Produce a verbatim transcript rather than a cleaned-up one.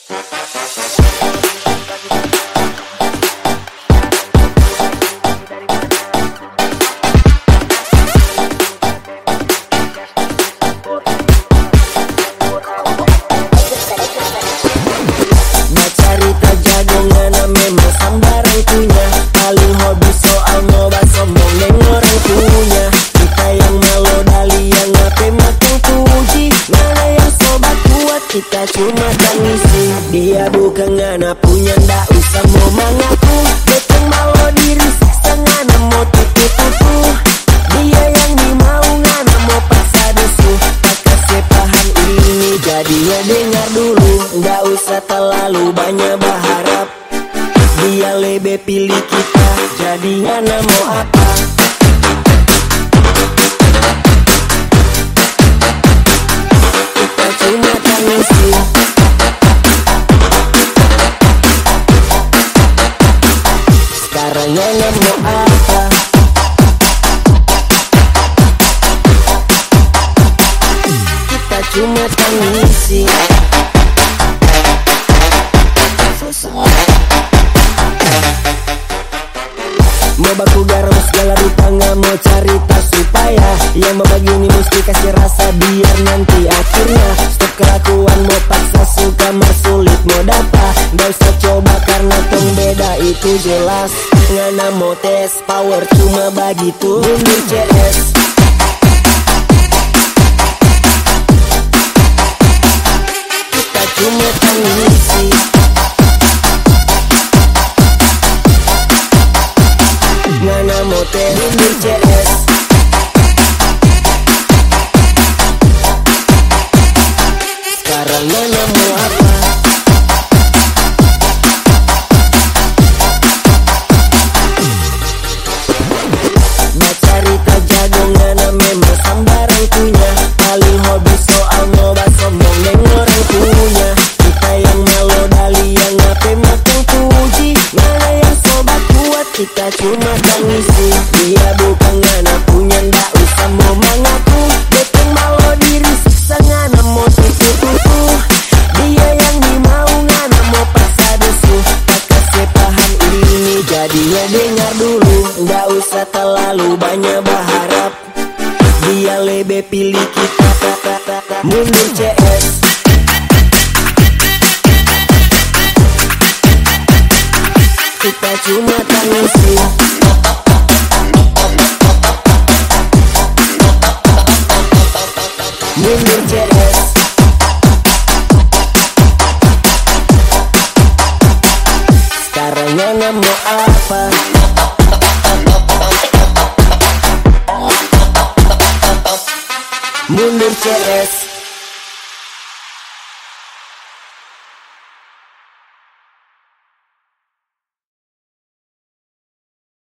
Bacarita jagongan memang sambarang punya. Paling hobi soal ngoba sombong neng orang punya. Kita yang melodali yang ngape makin puji. Mana yang sobat kuat kita cuma tangisi. Dia bukan ngana punya ndak usah mau mengaku. Beteng malo diri siksa ngana mau tutu-tutu. Dia yang dimau ngana mau paksa dusu. Tak kasih paham ini jadinya dengar dulu. Nggak usah terlalu banyak berharap. Dia lebih pilih kita, jadi ngana mau apa? Kita cuma tangisi. Sekarang ngana mau apa? Kita cuma tangisi. Mau baku garam segala rupa nggak mau cerita supaya yang mau begini mesti kasih rasa biar nanti akhirnya stop kelakuan mau paksa suka mau sulit mau dapat. Nggak usah coba karena tong beda itu jelas. Ngana mau tes power cuma begitu mundur C S. Kita cuma tangisi. Ngana mote mundur C S. Sekarang ngana mau apa? Bacarita jago ngana memang sambarang punya. Paling hobi soal ngoba sombong neng orang punya. Kita yang melodali yang ngape makin puji. Mana yang sobat kuat kita cuma tangisi. Dia bukan ngana punya ndak usah mau mengaku. Beteng malo diri siksa ngana mau tutu-tutu. Dia yang dimau ngana mau paksa dusu. Tak kasih paham ini jadinya dengar dulu. Nggak usah terlalu banyak berharap. Dia lebih pilih kita mundur C S. Kita cuma tangisi. Mundur C S. Sekarang ngana mau apa? Mundur C S.